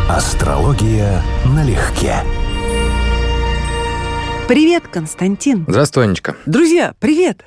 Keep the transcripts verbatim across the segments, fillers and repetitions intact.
Астрология налегке. Привет, Константин. Здравствуй, Анечка. Друзья, привет.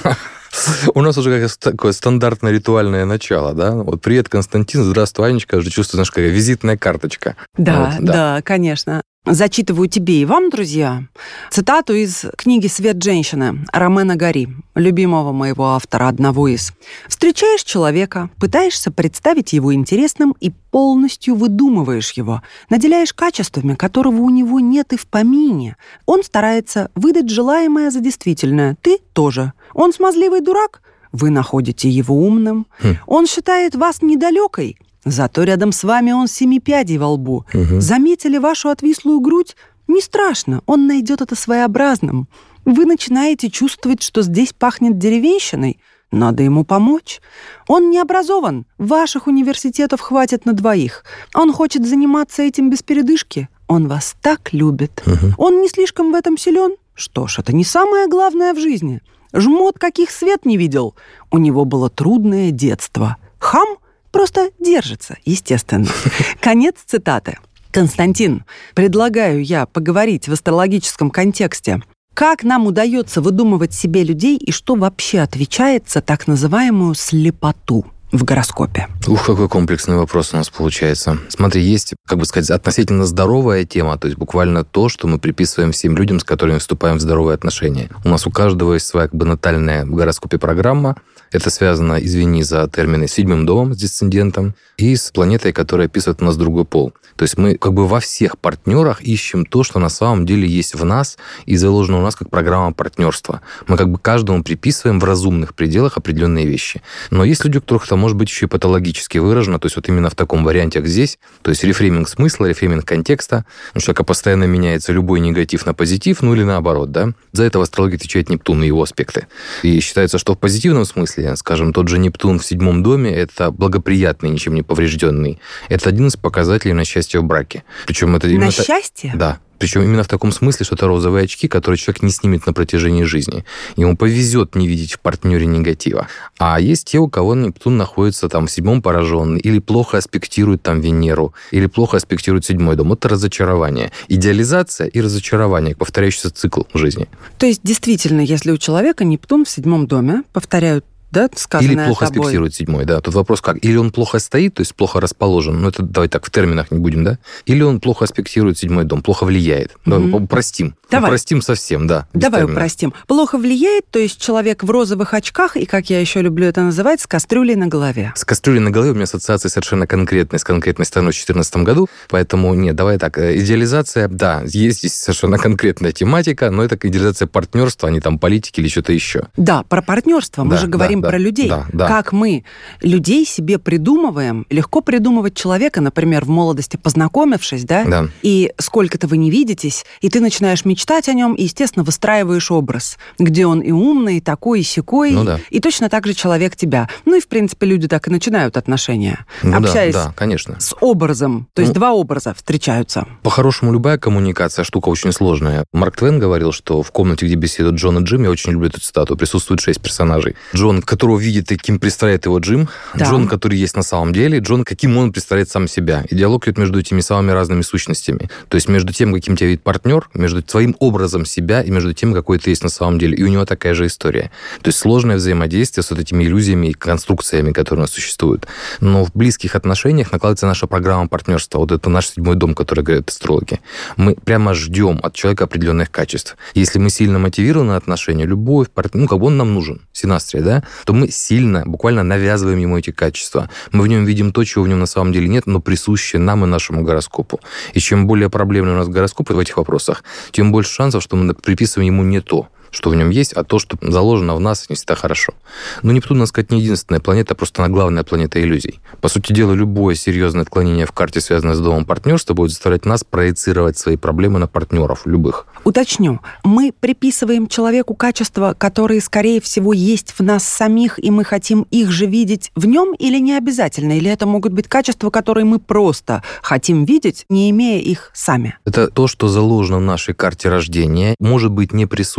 У нас уже как такое стандартное ритуальное начало, да? Вот привет, Константин, здравствуй, Анечка. Уже чувствую, знаешь, какая визитная карточка. Да, вот, да, да, конечно. Зачитываю тебе и вам, друзья, цитату из книги «Свет женщины» Ромена Гори, любимого моего автора, одного из. «Встречаешь человека, пытаешься представить его интересным и полностью выдумываешь его, наделяешь качествами, которого у него нет и в помине. Он старается выдать желаемое за действительное, ты тоже. Он смазливый дурак, вы находите его умным. Хм. Он считает вас недалекой, зато рядом с вами он семи пядей во лбу. Угу. Заметили вашу отвислую грудь? Не страшно, он найдет это своеобразным. Вы начинаете чувствовать, что здесь пахнет деревенщиной. Надо ему помочь. Он не образован, ваших университетов хватит на двоих. Он хочет заниматься этим без передышки. Он вас так любит. Угу. Он не слишком в этом силен. Что ж, это не самое главное в жизни. Жмот, каких свет не видел. У него было трудное детство. Хам просто держится, естественно. Конец цитаты. Константин, предлагаю я поговорить в астрологическом контексте. Как нам удается выдумывать себе людей и что вообще отвечает за так называемую слепоту в гороскопе? Ух, какой комплексный вопрос у нас получается. Смотри, есть, как бы сказать, относительно здоровая тема, то есть буквально то, что мы приписываем всем людям, с которыми вступаем в здоровые отношения. У нас у каждого есть своя как бы натальная в гороскопе программа. Это связано, извини за термины, с седьмым домом, с дисцендентом, и с планетой, которая описывает у нас другой пол. То есть мы как бы во всех партнерах ищем то, что на самом деле есть в нас и заложено у нас как программа партнерства. Мы как бы каждому приписываем в разумных пределах определенные вещи. Но есть люди, у которых это может быть еще и патологически выражено, то есть вот именно в таком варианте, как здесь, то есть рефрейминг смысла, рефрейминг контекста. У человека постоянно меняется любой негатив на позитив, ну или наоборот, да. За это в астрологии отвечает Нептун и его аспекты. И считается, что в позитивном смысле, скажем, тот же Нептун в седьмом доме – это благоприятный, ничем не поврежденный. Это один из показателей на счастье в браке. Причем это именно на счастье? Та... Да. Причем именно в таком смысле, что это розовые очки, которые человек не снимет на протяжении жизни. Ему повезет не видеть в партнере негатива. А есть те, у кого Нептун находится там в седьмом пораженный, или плохо аспектирует там Венеру, или плохо аспектирует седьмой дом. Это разочарование. Идеализация и разочарование, повторяющийся цикл в жизни. То есть, действительно, если у человека Нептун в седьмом доме, повторяют, да, или плохо тобой. аспектирует седьмой, да. Тут вопрос как? Или он плохо стоит, то есть плохо расположен, ну это давай так в терминах не будем, да? Или он плохо аспектирует седьмой дом, плохо влияет. Mm-hmm. Давай упростим. Давай. Упростим совсем, да. Давай упростим. Плохо влияет, то есть человек в розовых очках, и, как я еще люблю это называть, с кастрюлей на голове. С кастрюлей на голове у меня ассоциация совершенно конкретная, с конкретной страной в две тысячи четырнадцатом году, поэтому нет, давай так, идеализация, да, есть здесь совершенно конкретная тематика, но это идеализация партнерства, а не там политики или что-то еще. Да, про партнерство, мы да, же говорим да, про да, людей. Да, да. Как мы людей себе придумываем, легко придумывать человека, например, в молодости познакомившись, да, да. и сколько-то вы не видитесь, и ты начинаешь мечтать о нем, и, естественно, выстраиваешь образ, где он и умный, и такой, и сякой, ну, да. и точно так же человек тебя. Ну и, в принципе, люди так и начинают отношения, ну, общаясь да, да, конечно. с образом, то есть ну, два образа встречаются. По-хорошему, любая коммуникация штука очень сложная. Марк Твен говорил, что в комнате, где беседуют Джон и Джим, я очень люблю эту цитату, присутствует шесть персонажей. Джон, которого видит, каким представляет его Джим, да. Джон, который есть на самом деле, Джон, каким он представляет сам себя. И диалог идет между этими самыми разными сущностями. То есть между тем, каким тебя видит партнер, между твоим образом себя и между тем, какой ты есть на самом деле. И у него такая же история. То есть сложное взаимодействие с вот этими иллюзиями и конструкциями, которые у нас существуют. Но в близких отношениях накладывается наша программа партнерства. Вот это наш седьмой дом, который говорят астрологи. Мы прямо ждем от человека определенных качеств. Если мы сильно мотивированы на отношения, любовь, партнер, ну, как бы он нам нужен, синастрия, да, то мы сильно, буквально навязываем ему эти качества. Мы в нем видим то, чего в нем на самом деле нет, но присуще нам и нашему гороскопу. И чем более проблемный у нас гороскоп в этих вопросах, тем больше шансов, что мы приписываем ему не то, что в нем есть, а то, что заложено в нас, не всегда хорошо. Но Нептун, надо сказать, не единственная планета, просто она главная планета иллюзий. По сути дела, любое серьезное отклонение в карте, связанное с домом партнерства, будет заставлять нас проецировать свои проблемы на партнеров, любых. Уточню. Мы приписываем человеку качества, которые, скорее всего, есть в нас самих, и мы хотим их же видеть в нем, или не обязательно? Или это могут быть качества, которые мы просто хотим видеть, не имея их сами? Это то, что заложено в нашей карте рождения, может быть не присуще нам,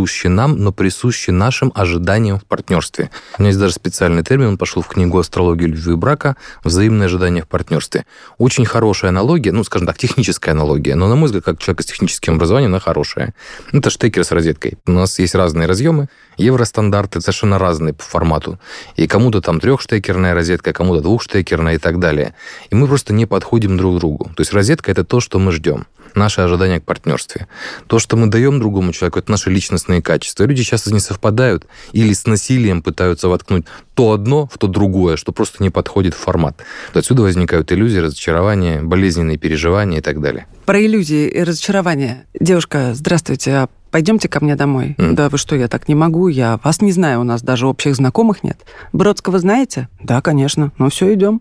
нам, но присущи нашим ожиданиям в партнерстве. У меня есть даже специальный термин, он пошел в книгу «Астрология любви и брака. Взаимные ожидания в партнерстве». Очень хорошая аналогия, ну, скажем так, техническая аналогия, но, на мой взгляд, как человек с техническим образованием, она хорошая. Это штекер с розеткой. У нас есть разные разъемы, евростандарты совершенно разные по формату. И кому-то там трехштекерная розетка, кому-то двухштекерная и так далее. И мы просто не подходим друг к другу. То есть розетка – это то, что мы ждем. Наши ожидания к партнерстве. То, что мы даем другому человеку, это наши личностные качества. Люди часто не совпадают или с насилием пытаются воткнуть то одно в то другое, что просто не подходит в формат. Отсюда возникают иллюзии, разочарования, болезненные переживания и так далее. Про иллюзии и разочарования. Девушка, здравствуйте, а пойдемте ко мне домой. Mm. Да вы что, я так не могу, я вас не знаю, у нас даже общих знакомых нет. Бродского знаете? Да, конечно. Ну все, идем.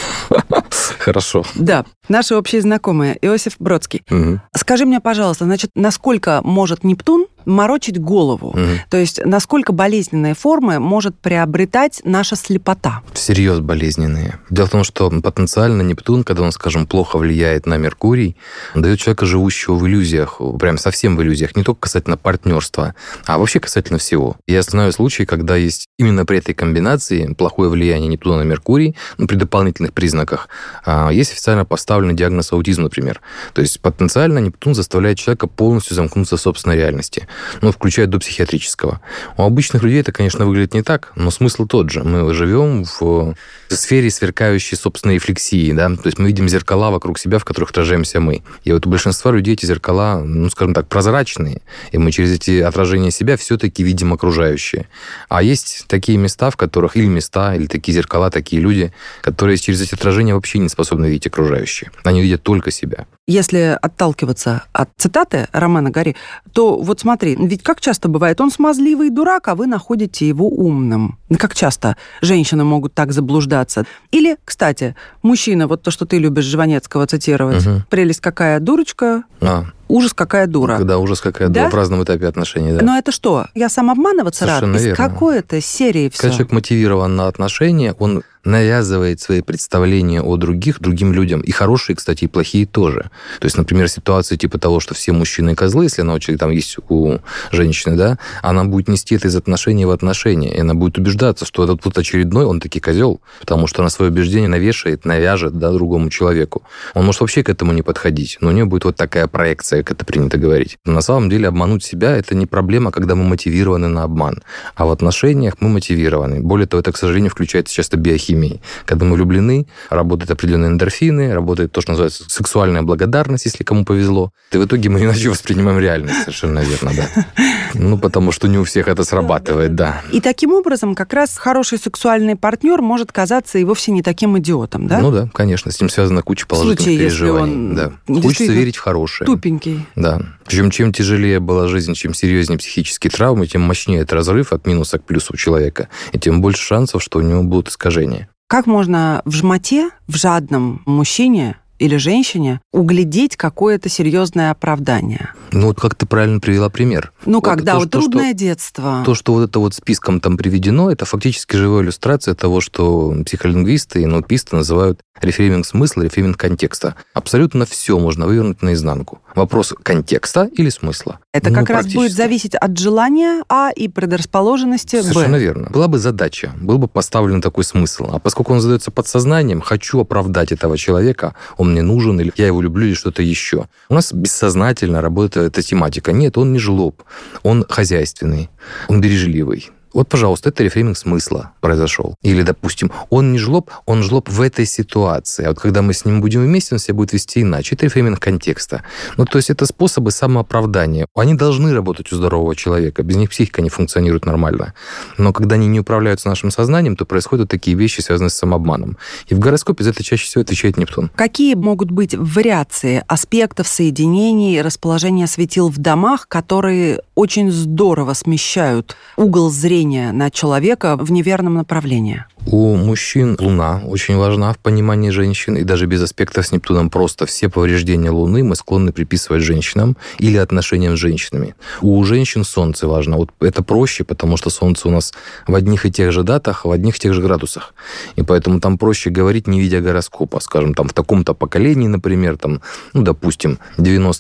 Хорошо. Да, наши общие знакомые, Иосиф Бродский. Угу. Скажи мне, пожалуйста, значит, насколько может Нептун морочить голову? Угу. То есть, насколько болезненные формы может приобретать наша слепота? Всерьез болезненные. Дело в том, что потенциально Нептун, когда он, скажем, плохо влияет на Меркурий, дает человека, живущего в иллюзиях, прям совсем в иллюзиях, не только касательно партнерства, а вообще касательно всего. Я знаю случаи, когда есть именно при этой комбинации плохое влияние Нептуна на Меркурий, ну, при дополнительных признаках, есть официально поставленный диагноз аутизм, например. То есть потенциально Нептун заставляет человека полностью замкнуться в собственной реальности, ну, включая до психиатрического. У обычных людей это, конечно, выглядит не так, но смысл тот же. Мы живем в сфере сверкающей собственной рефлексии, да, то есть мы видим зеркала вокруг себя, в которых отражаемся мы. И вот у большинства людей эти зеркала, ну, скажем так, прозрачные, и мы через эти отражения себя все-таки видим окружающее. А есть такие места, в которых, или места, или такие зеркала, такие люди, которые через эти отражения вообще не способны видеть окружающее. Они видят только себя. Если отталкиваться от цитаты Ромена Гари, то вот смотри, ведь как часто бывает, он смазливый дурак, а вы находите его умным. Как часто женщины могут так заблуждаться? Или, кстати, мужчина, вот то, что ты любишь Жванецкого цитировать, угу. «Прелесть какая дурочка», а. «Ужас какая дура». Да, ужас какая дура, да? В разном этапе отношений, да. Но это что? Я сам обманываться рад? Из какой-то серии все? Когда человек мотивирован на отношения, он навязывает свои представления о других другим людям. И хорошие, кстати, и плохие тоже. То есть, например, ситуация типа того, что все мужчины козлы, если она очень там есть у женщины, да, она будет нести это из отношений в отношения. И она будет убеждаться, что этот вот очередной, он таки козел, потому что она свое убеждение навешает, навяжет, да, другому человеку. Он может вообще к этому не подходить, но у нее будет вот такая проекция, как это принято говорить. Но на самом деле обмануть себя – это не проблема, когда мы мотивированы на обман. А в отношениях мы мотивированы. Более того, это, к сожалению, включается часто биохимия. Когда мы влюблены, работают определенные эндорфины, работает то, что называется сексуальная благодарность, если кому повезло. И в итоге мы иначе воспринимаем реальность, совершенно верно, да. Ну, потому что не у всех это срабатывает, да. И таким образом как раз хороший сексуальный партнер может казаться и вовсе не таким идиотом, да? Ну да, конечно, с ним связана куча положительных случае, переживаний. Если он да. Хочется верить в хорошее. Тупенький. Да. Причем чем тяжелее была жизнь, чем серьезнее психические травмы, тем мощнее этот разрыв от минуса к плюсу у человека, и тем больше шансов, что у него будут искажения. Как можно в жмоте, в жадном мужчине или женщине углядеть какое-то серьезное оправдание? Ну, вот как ты правильно привела пример. Ну, вот как, да, то, вот то, трудное что, детство. То, что вот это вот списком там приведено, это фактически живая иллюстрация того, что психолингвисты и нлписты называют рефрейминг смысла, рефрейминг контекста. Абсолютно все можно вывернуть наизнанку. Вопрос контекста или смысла. Это ну, как раз будет зависеть от желания А и предрасположенности Б. Совершенно верно. Была бы задача, был бы поставлен такой смысл. А поскольку он задается подсознанием, хочу оправдать этого человека, он мне нужен, или я его люблю, или что-то еще. У нас бессознательно работает эта тематика. Нет, он не жлоб, он хозяйственный, он бережливый. Вот, пожалуйста, это рефрейминг смысла произошел. Или, допустим, он не жлоб, он жлоб в этой ситуации. А вот когда мы с ним будем вместе, он себя будет вести иначе. Это рефрейминг контекста. Ну, то есть это способы самооправдания. Они должны работать у здорового человека. Без них психика не функционирует нормально. Но когда они не управляются нашим сознанием, то происходят такие вещи, связанные с самообманом. И в гороскопе за это чаще всего отвечает Нептун. Какие могут быть вариации аспектов соединений, расположения светил в домах, которые очень здорово смещают угол зрения на человека в неверном направлении? У мужчин Луна очень важна в понимании женщин, и даже без аспектов с Нептуном просто все повреждения Луны мы склонны приписывать женщинам или отношениям с женщинами. У женщин Солнце важно. Вот это проще, потому что Солнце у нас в одних и тех же датах, в одних и тех же градусах. И поэтому там проще говорить, не видя гороскопа. Скажем, там в таком-то поколении, например, там, ну, допустим, девяносто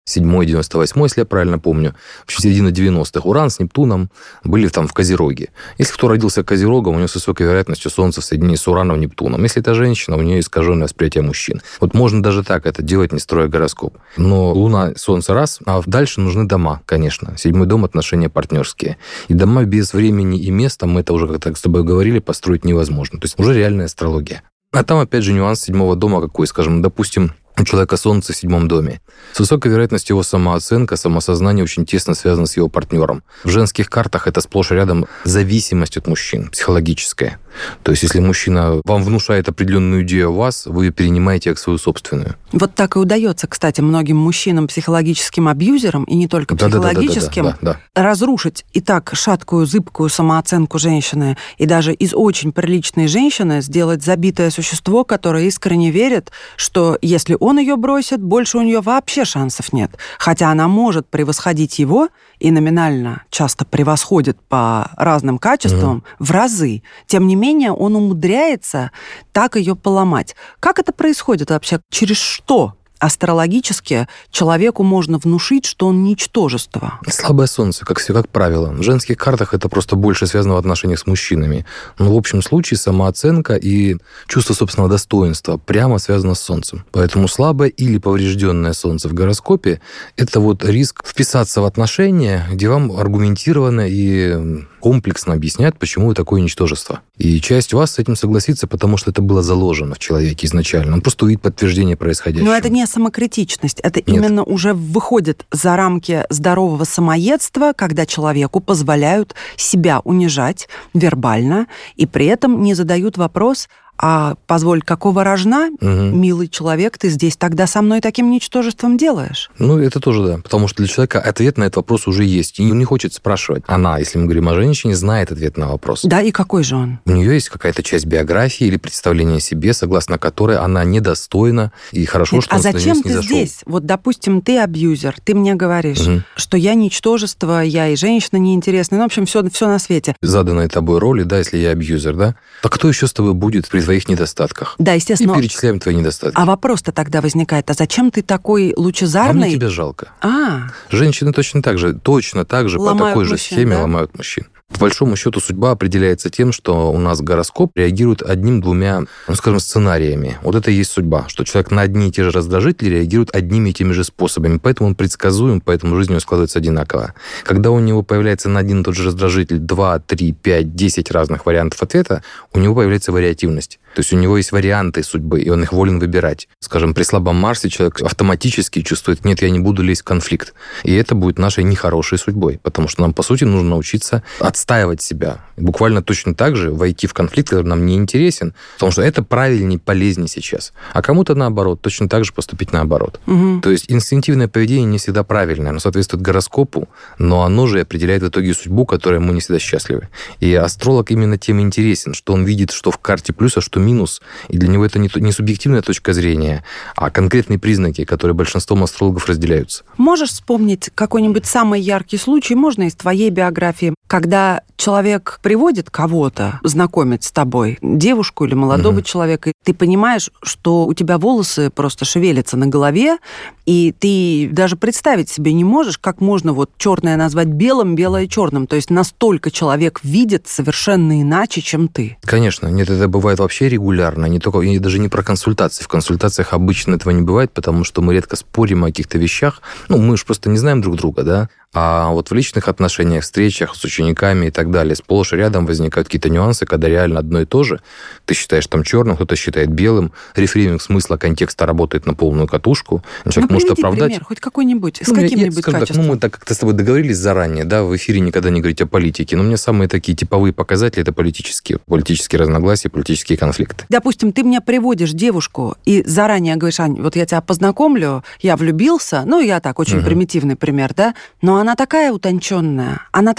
седьмой, девяносто восьмой, если я правильно помню, в середине девяностых, Уран с Нептуном были там в Козероге. Если кто родился Козерогом, у него с высокой вероятностью Солнце в соединении с Ураном, Нептуном. Если это женщина, у нее искаженное восприятие мужчин. Вот можно даже так это делать, не строя гороскоп. Но Луна, Солнце раз, а дальше нужны дома, конечно. Седьмой дом — отношения партнерские. И дома без времени и места, мы это уже как-то с тобой говорили, построить невозможно. То есть уже реальная астрология. А там, опять же, нюанс седьмого дома какой, скажем, допустим, у человека Солнце в седьмом доме. С высокой вероятностью его самооценка, самосознание очень тесно связано с его партнером. В женских картах это сплошь и рядом зависимость от мужчин, психологическая. То есть, если мужчина вам внушает определенную идею о вас, вы ее перенимаете как свою собственную. Вот так и удается, кстати, многим мужчинам, психологическим абьюзерам, и не только психологическим, да, да, да, да, да. разрушить и так шаткую, зыбкую самооценку женщины, и даже из очень приличной женщины сделать забитое существо, которое искренне верит, что если он ее бросит, больше у нее вообще шансов нет. Хотя она может превосходить его, и номинально часто превосходит по разным качествам, mm-hmm. в разы. Тем не менее, он умудряется так ее поломать. Как это происходит вообще? Через что астрологически человеку можно внушить, что он ничтожество? Слабое Солнце, как все, как правило. В женских картах это просто больше связано в отношениях с мужчинами. Но в общем случае самооценка и чувство собственного достоинства прямо связано с Солнцем. Поэтому слабое или поврежденное Солнце в гороскопе – это вот риск вписаться в отношения, где вам аргументированно и комплексно объясняют, почему вы такое ничтожество. И часть вас с этим согласится, потому что это было заложено в человеке изначально. Он просто увидит подтверждение происходящего. Но это не самокритичность, это Нет. именно уже выходит за рамки здорового самоедства, когда человеку позволяют себя унижать вербально, и при этом не задают вопрос: а позволь, какого рожна, угу. милый человек, ты здесь тогда со мной таким ничтожеством делаешь? Ну, это тоже да, потому что для человека ответ на этот вопрос уже есть, и не хочет спрашивать. Она, если мы говорим о женщине, знает ответ на вопрос. Да, и какой же он? У нее есть какая-то часть биографии или представления о себе, согласно которой она недостойна, и хорошо, Нет, что а он зачем ты не зашел. здесь? Вот, допустим, ты абьюзер, ты мне говоришь, угу. что я ничтожество, я и женщина неинтересная, ну, в общем, все, все на свете. Заданной тобой роли, да, если я абьюзер, да, то кто еще с тобой будет при твоих недостатках? Да, естественно. И перечисляем твои недостатки. А вопрос-то тогда возникает: а зачем ты такой лучезарный? А мне тебя жалко. А. Женщины точно так же, точно так же ломают по такой мужчин, же схеме да? ломают мужчин. По большому счету, судьба определяется тем, что у нас гороскоп реагирует одним-двумя, ну, скажем, сценариями. Вот это и есть судьба, что человек на одни и те же раздражители реагирует одними и теми же способами, поэтому он предсказуем, поэтому жизнь у него складывается одинаково. Когда у него появляется на один и тот же раздражитель два, три, пять, десять разных вариантов ответа, у него появляется вариативность. То есть у него есть варианты судьбы, и он их волен выбирать. Скажем, при слабом Марсе человек автоматически чувствует: нет, я не буду лезть в конфликт. И это будет нашей нехорошей судьбой, потому что нам, по сути, нужно научиться отстаивать себя. Буквально точно так же войти в конфликт, который нам не интересен, потому что это правильнее, полезнее сейчас. А кому-то, наоборот, точно так же поступить наоборот. Угу. То есть инстинктивное поведение не всегда правильное, оно соответствует гороскопу, но оно же определяет в итоге судьбу, которой мы не всегда счастливы. И астролог именно тем интересен, что он видит, что в карте плюс, а что минус. И для него это не, не субъективная точка зрения, а конкретные признаки, которые большинством астрологов разделяются. Можешь вспомнить какой-нибудь самый яркий случай, можно из твоей биографии, когда человек приводит кого-то знакомить с тобой, девушку или молодого угу. человека, и ты понимаешь, что у тебя волосы просто шевелятся на голове, и ты даже представить себе не можешь, как можно вот черное назвать белым, белое черным. То есть настолько человек видит совершенно иначе, чем ты. Конечно. Нет, это бывает вообще регулярно. Не только, и даже не про консультации. В консультациях обычно этого не бывает, потому что мы редко спорим о каких-то вещах. Ну, мы же просто не знаем друг друга, да? А вот в личных отношениях, встречах с учениками и так далее, сплошь и рядом возникают какие-то нюансы, когда реально одно и то же. Ты считаешь там черным, кто-то считает белым. Рефрейминг смысла контекста работает на полную катушку. Человек ну, может оправдать. Пример, хоть какой-нибудь, с ну, каким-нибудь я, качеством. Так, ну, мы так как-то с тобой договорились заранее, да, в эфире никогда не говорить о политике. Но у меня самые такие типовые показатели – это политические. Политические разногласия, политические конфликты. Допустим, ты мне приводишь девушку и заранее говоришь: Ань, вот я тебя познакомлю, я влюбился, ну, я так, очень угу. примитивный пример, да, но она такая утонченная, она такая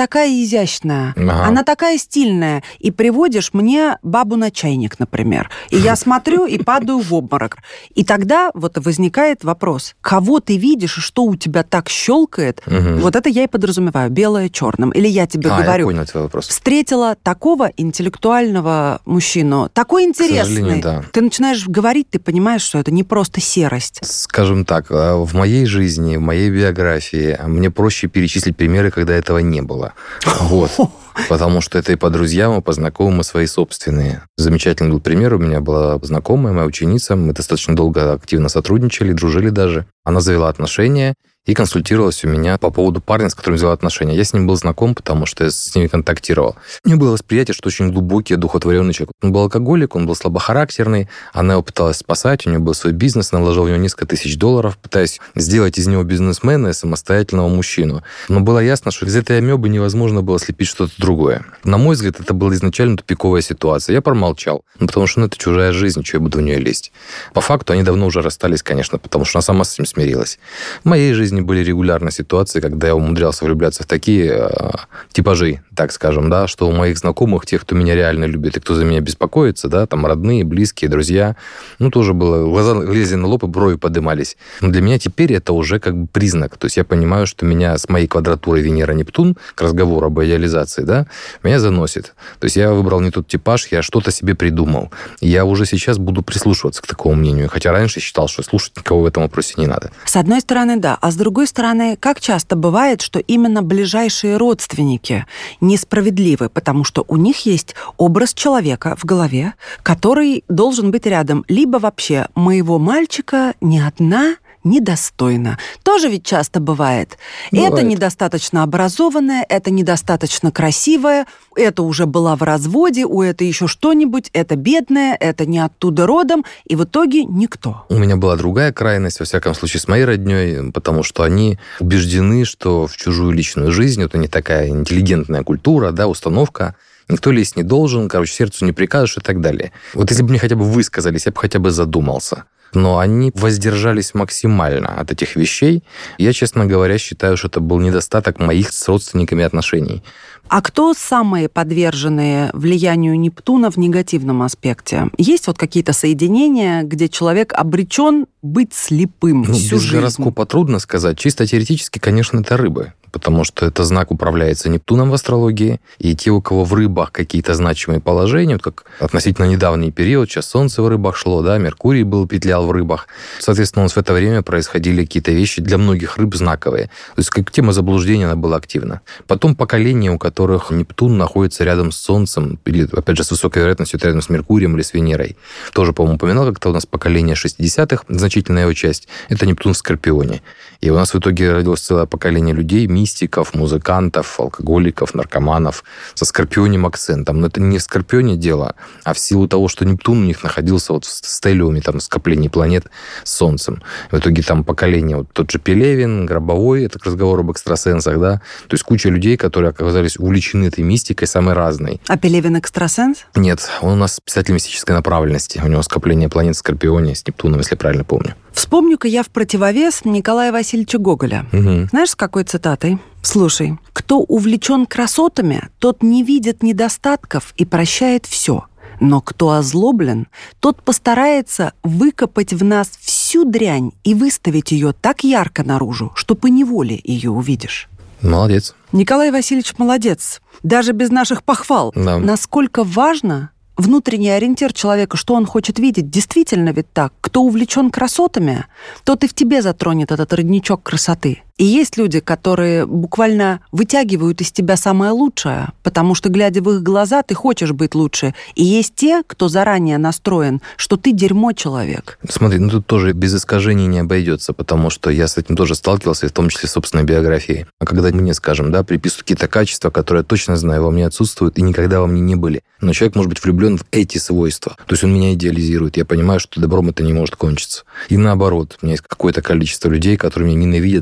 изящная, Ага. она такая стильная, и приводишь мне бабу на чайник, например. И я смотрю и падаю в обморок. И тогда вот возникает вопрос, кого ты видишь и что у тебя так щелкает, Угу. вот это я и подразумеваю, белое черным. Или я тебе а, говорю, я понял твой вопрос. встретила такого интеллектуального мужчину, такой интересный. К сожалению, да. Ты начинаешь говорить, ты понимаешь, что это не просто серость. Скажем так, в моей жизни, в моей биографии мне проще перечислить примеры, когда этого не было. Вот. Потому что это и по друзьям, и по знакомым, и свои собственные. Замечательный был пример. У меня была знакомая, моя ученица. Мы достаточно долго активно сотрудничали, дружили даже. Она завела отношения и консультировалась у меня по поводу парня, с которым взяла отношения. Я с ним был знаком, потому что я с ними контактировал. У меня было восприятие, что очень глубокий, одухотворенный человек. Он был алкоголик, он был слабохарактерный. Она его пыталась спасать, у нее был свой бизнес, она вложила в него несколько тысяч долларов, пытаясь сделать из него бизнесмена и самостоятельного мужчину. Но было ясно, что из этой амебы невозможно было слепить что-то другое. На мой взгляд, это была изначально тупиковая ситуация. Я промолчал, ну, потому что ну, это чужая жизнь, что я буду в нее лезть. По факту они давно уже расстались, конечно, потому что она сама с этим смирилась. В моей жизни были регулярно ситуации, когда я умудрялся влюбляться в такие э, типажи, так скажем, да, что у моих знакомых, тех, кто меня реально любит и кто за меня беспокоится, да, там родные, близкие, друзья, ну, тоже было, глаза лезли на лоб и брови подымались. Но для меня теперь это уже как бы признак. То есть я понимаю, что меня с моей квадратурой Венера-Нептун, к разговору об идеализации, да, меня заносит. То есть я выбрал не тот типаж, я что-то себе придумал. И я уже сейчас буду прислушиваться к такому мнению, хотя раньше считал, что слушать никого в этом вопросе не надо. С одной стороны, да. А с другой стороны, как часто бывает, что именно ближайшие родственники несправедливы, потому что у них есть образ человека в голове, который должен быть рядом. Либо вообще моего мальчика ни одна недостойна. Тоже ведь часто бывает. Бывает. Это недостаточно образованная, это недостаточно красивая, это уже была в разводе, у это еще что-нибудь, это бедная, это не оттуда родом, и в итоге никто. У меня была другая крайность, во всяком случае, с моей родней, потому что они убеждены, что в чужую личную жизнь, это не такая интеллигентная культура, да, установка, никто лезть не должен, короче, сердцу не прикажешь и так далее. Вот если бы мне хотя бы высказались, я бы хотя бы задумался. Но они воздержались максимально от этих вещей. Я, честно говоря, считаю, что это был недостаток моих с родственниками отношений. А кто самые подверженные влиянию Нептуна в негативном аспекте? Есть вот какие-то соединения, где человек обречен быть слепым Ну, всю без жизнь? гороскопа трудно сказать. Чисто теоретически, конечно, это рыбы. Потому что это знак управляется Нептуном в астрологии. И те, у кого в рыбах какие-то значимые положения, вот как относительно недавний период, сейчас Солнце в рыбах шло, да, Меркурий был, петлял в рыбах. Соответственно, у нас в это время происходили какие-то вещи для многих рыб знаковые. То есть как тема заблуждения, она была активна. Потом поколение, у которых Нептун находится рядом с Солнцем, или, опять же, с высокой вероятностью рядом с Меркурием или с Венерой. Тоже, по-моему, упоминал, как-то у нас поколение шестидесятых, значительная его часть, это Нептун в Скорпионе. И у нас в итоге родилось целое поколение людей, мистиков, музыкантов, алкоголиков, наркоманов со скорпионим акцентом. Но это не в Скорпионе дело, а в силу того, что Нептун у них находился вот в стеллиуме, там, скоплении планет с Солнцем. В итоге там поколение, вот тот же Пелевин, Гробовой, это к разговору об экстрасенсах, да, то есть куча людей, которые оказались увлечены этой мистикой самой разной. А Пелевин экстрасенс? Нет, он у нас писатель мистической направленности. У него скопление планет в Скорпионе с Нептуном, если я правильно помню. Вспомню-ка я в противовес Николая Васильевича Гоголя. Угу. Знаешь, с какой цитатой? Слушай, кто увлечен красотами, тот не видит недостатков и прощает все. Но кто озлоблен, тот постарается выкопать в нас всю дрянь и выставить ее так ярко наружу, что поневоле ее увидишь. Молодец. Николай Васильевич молодец. Даже без наших похвал. Да. Насколько важно внутренний ориентир человека, что он хочет видеть. Действительно ведь так. Кто увлечен красотами, тот и в тебе затронет этот родничок красоты. И есть люди, которые буквально вытягивают из тебя самое лучшее, потому что, глядя в их глаза, ты хочешь быть лучше. И есть те, кто заранее настроен, что ты дерьмо человек. Смотри, ну тут тоже без искажений не обойдется, потому что я с этим тоже сталкивался, в том числе в собственной биографии. А когда мне, скажем, да, приписывают какие-то качества, которые я точно знаю, во мне отсутствуют и никогда во мне не были. Но человек может быть влюблен в эти свойства. То есть он меня идеализирует. Я понимаю, что добром это не может кончиться. И наоборот, у меня есть какое-то количество людей, которые меня ненавидят за качество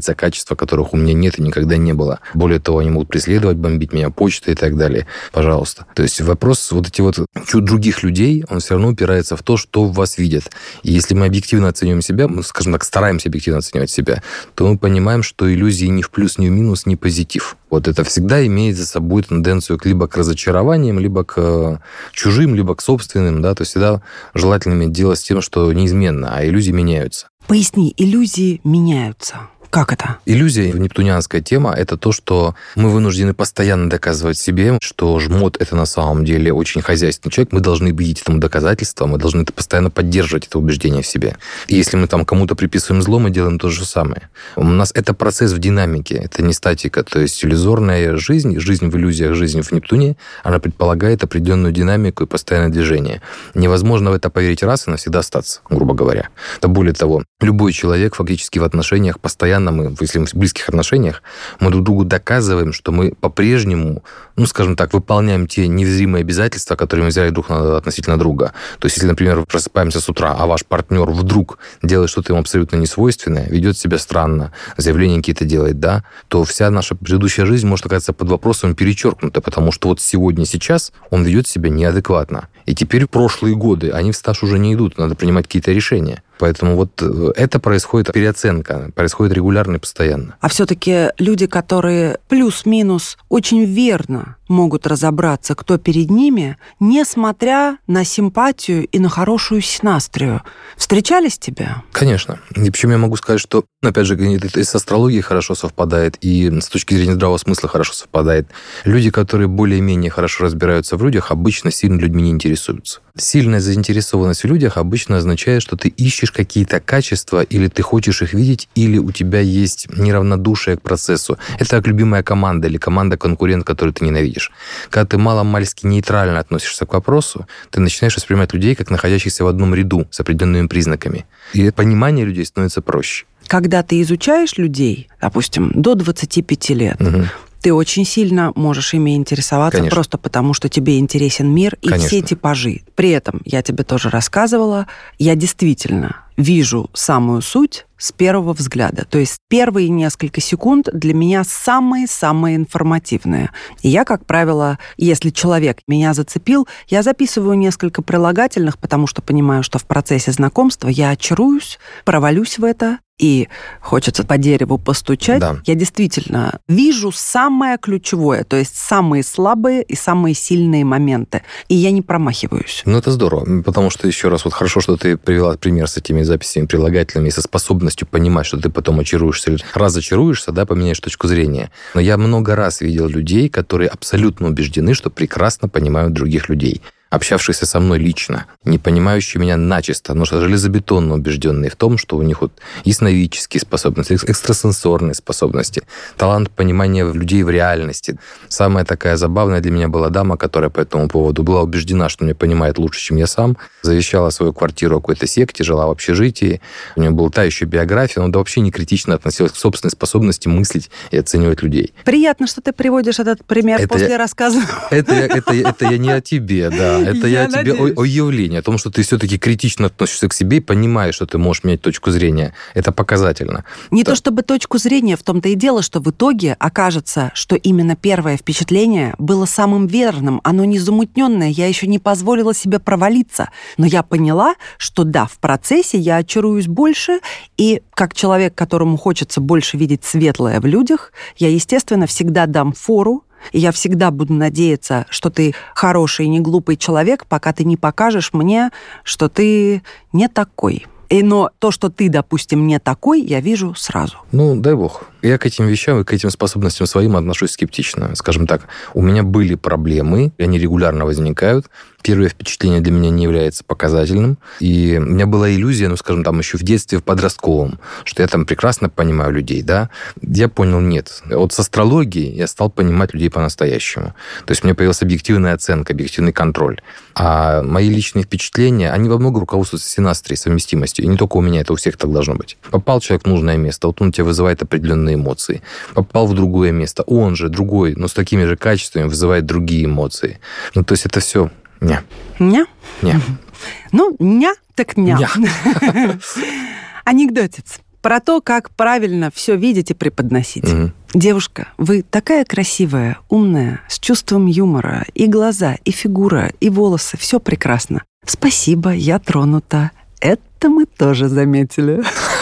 качества, которых у меня нет и никогда не было. Более того, они могут преследовать, бомбить меня почтой и так далее. Пожалуйста. То есть вопрос вот эти вот других людей, он все равно упирается в то, что в вас видят. И если мы объективно оцениваем себя, мы, скажем так, стараемся объективно оценивать себя, то мы понимаем, что иллюзии ни в плюс, ни в минус, ни позитив. Вот это всегда имеет за собой тенденцию либо к разочарованиям, либо к чужим, либо к собственным, да, то есть всегда желательно иметь дело с тем, что неизменно, а иллюзии меняются. Поясни, иллюзии меняются. Как это? Иллюзия, нептунианская тема, это то, что мы вынуждены постоянно доказывать себе, что жмот — это на самом деле очень хозяйственный человек. Мы должны видеть этому доказательства, мы должны это постоянно поддерживать, это убеждение в себе. И если мы там кому-то приписываем зло, мы делаем то же самое. У нас это процесс в динамике, это не статика. То есть иллюзорная жизнь, жизнь в иллюзиях, жизнь в Нептуне, она предполагает определенную динамику и постоянное движение. Невозможно в это поверить раз и навсегда остаться, грубо говоря. Да более того, любой человек фактически в отношениях постоянно мы, если мы в близких отношениях, мы друг другу доказываем, что мы по-прежнему, ну, скажем так, выполняем те невзримые обязательства, которые мы взяли друг на, относительно друга. То есть, если, например, просыпаемся с утра, а ваш партнер вдруг делает что-то ему абсолютно несвойственное, ведет себя странно, заявления какие-то делает, да, то вся наша предыдущая жизнь может оказаться под вопросом перечеркнута, потому что вот сегодня, сейчас он ведет себя неадекватно. И теперь прошлые годы, они в стаж уже не идут, надо принимать какие-то решения. Поэтому вот это происходит, переоценка, происходит регулярно и постоянно. А все-таки люди, которые плюс-минус очень верно могут разобраться, кто перед ними, несмотря на симпатию и на хорошую синастрию, встречались тебе? Конечно. И причем я могу сказать, что, опять же, это и с астрологией хорошо совпадает, и с точки зрения здравого смысла хорошо совпадает. Люди, которые более-менее хорошо разбираются в людях, обычно сильно людьми не интересуются. Сильная заинтересованность в людях обычно означает, что ты ищешь какие-то качества, или ты хочешь их видеть, или у тебя есть неравнодушие к процессу. Это как любимая команда или команда-конкурент, которую ты ненавидишь. Когда ты мало-мальски нейтрально относишься к вопросу, ты начинаешь воспринимать людей как находящихся в одном ряду с определенными признаками. И понимание людей становится проще. Когда ты изучаешь людей, допустим, до двадцати пяти лет, угу. ты очень сильно можешь ими интересоваться, конечно, просто потому, что тебе интересен мир и конечно. Все типажи. При этом, я тебе тоже рассказывала, я действительно вижу самую суть с первого взгляда. То есть первые несколько секунд для меня самые-самые информативные. И я, как правило, если человек меня зацепил, я записываю несколько прилагательных, потому что понимаю, что в процессе знакомства я очаруюсь, провалюсь в это, и хочется по дереву постучать. Да. Я действительно вижу самое ключевое, то есть самые слабые и самые сильные моменты. И я не промахиваюсь. Ну, это здорово, потому что, еще раз, вот хорошо, что ты привела пример с этими записями прилагательными, со способностью понимать, что ты потом очаруешься или разочаруешься, да, поменяешь точку зрения. Но я много раз видел людей, которые абсолютно убеждены, что прекрасно понимают других людей, общавшихся со мной лично, не понимающие меня начисто, но что железобетонно убежденные в том, что у них вот ясновидческие способности, экстрасенсорные способности, талант понимания людей в реальности. Самая такая забавная для меня была дама, которая по этому поводу была убеждена, что меня понимает лучше, чем я сам, завещала свою квартиру какой-то секте, жила в общежитии, у нее была та еще биография, но да вообще не критично относилась к собственной способности мыслить и оценивать людей. Приятно, что ты приводишь этот пример это после я... рассказа. Это, это, это, это я не о тебе, да. Это я, я тебе о, о явлении, о том, что ты все-таки критично относишься к себе и понимаешь, что ты можешь менять точку зрения. Это показательно. Не да. то чтобы точку зрения, в том-то и дело, что в итоге окажется, что именно первое впечатление было самым верным, оно не замутненное, я еще не позволила себе провалиться. Но я поняла, что да, в процессе я очаруюсь больше, и как человек, которому хочется больше видеть светлое в людях, я, естественно, всегда дам фору. И я всегда буду надеяться, что ты хороший и не глупый человек, пока ты не покажешь мне, что ты не такой. И, но то, что ты, допустим, не такой, я вижу сразу. Ну, дай бог. Я к этим вещам и к этим способностям своим отношусь скептично. Скажем так, у меня были проблемы, и они регулярно возникают. Первое впечатление для меня не является показательным. И у меня была иллюзия, ну, скажем, там еще в детстве, в подростковом, что я там прекрасно понимаю людей, да. Я понял, нет. Вот с астрологией я стал понимать людей по-настоящему. То есть у меня появилась объективная оценка, объективный контроль. А мои личные впечатления, они во многом руководствуются синастрией, совместимостью. И не только у меня, это у всех так должно быть. Попал человек в нужное место, вот он у тебя вызывает определенные эмоции. Попал в другое место, он же другой, но с такими же качествами вызывает другие эмоции. Ну, то есть это все... Не. Не? Не. Ну, ня, так ня. Анекдотец. про то, как правильно все видеть и преподносить. Угу. Девушка, вы такая красивая, умная, с чувством юмора. И глаза, и фигура, и волосы. Все прекрасно. Спасибо, я тронута. Это мы тоже заметили.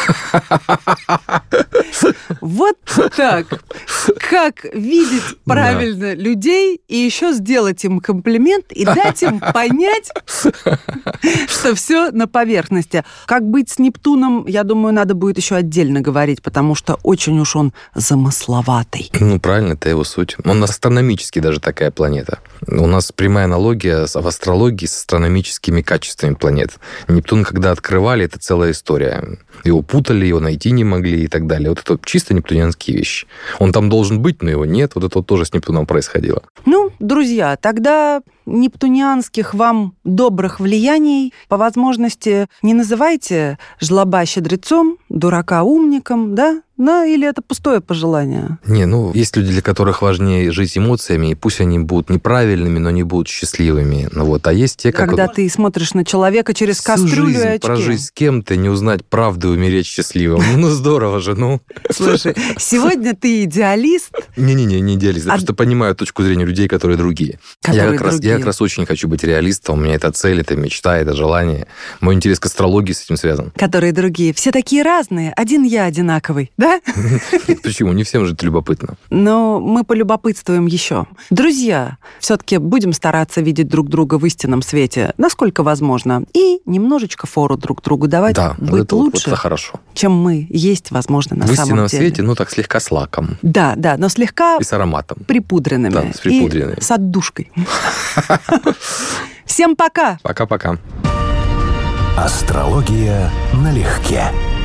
Вот так. Как видеть правильно да. людей и еще сделать им комплимент и дать им понять, что все на поверхности. Как быть с Нептуном, я думаю, надо будет еще отдельно говорить, потому что очень уж он замысловатый. Ну, правильно, это его суть. Он астрономически даже такая планета. У нас прямая аналогия в астрологии с астрономическими качествами планет. Нептун, когда открывали, это целая история. Его путали, его найти не могли и так далее. Вот это чисто нептунианские вещи. Он там должен быть, но его нет. Вот это вот тоже с Нептуном происходило. Ну, друзья, тогда нептунианских вам добрых влияний по возможности не называйте жлоба щедрецом, дурака умником, да? Ну, или это пустое пожелание? Не, ну, есть люди, для которых важнее жить эмоциями, и пусть они будут неправильными, но не будут счастливыми. Ну, вот. А есть те, как... Когда вот... ты смотришь на человека через Всю кастрюлю жизнь и очки. Прожить с кем-то, не узнать правду и умереть счастливым. Ну, здорово же, ну. Слушай, сегодня ты идеалист. Не-не-не, не идеалист. Я а... просто понимаю точку зрения людей, которые другие. Которые я, как другие. Раз, я как раз очень хочу быть реалистом. У меня это цель, это мечта, это желание. Мой интерес к астрологии с этим связан. Которые другие. Все такие разные. Один я одинаковый, да? Почему? Не всем же это любопытно. Но мы полюбопытствуем еще. Друзья, все-таки будем стараться видеть друг друга в истинном свете, насколько возможно, и немножечко фору друг другу давать. Да, быть это, лучше, вот это хорошо. Чем мы есть, возможно, на в самом деле. В истинном свете, ну так слегка с лаком. Да, да, но слегка... И с ароматом. Припудренными. Да, с припудренными. И с отдушкой. Всем пока! Пока-пока. Астрология налегке.